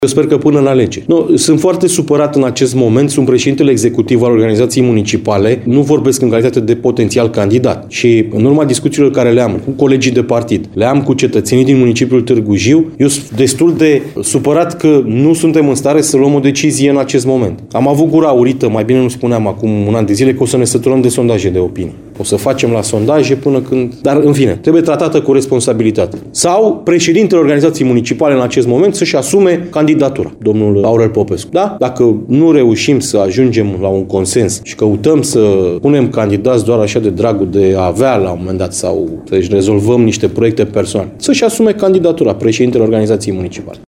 Eu sper că până în alegeri. Sunt foarte supărat în acest moment, sunt președintele executiv al organizației municipale, nu vorbesc în calitate de potențial candidat. Și în urma discuțiilor care le am cu colegii de partid, le am cu cetățenii din municipiul Târgu Jiu, eu sunt destul de supărat că nu suntem în stare să luăm o decizie în acest moment. Am avut gura aurită, mai bine nu spuneam acum un an de zile, că o să ne săturăm de sondaje de opinie. O să facem la sondaje până când... Dar, în fine, trebuie tratată cu responsabilitate. Sau președintele organizației municipale în acest moment să-și asume candidatura, domnul Aurel Popescu. Da? Dacă nu reușim să ajungem la un consens și căutăm să punem candidați doar așa de dragul de a avea la un moment dat sau să-și rezolvăm niște proiecte personale, să-și asume candidatura președintele organizației municipale.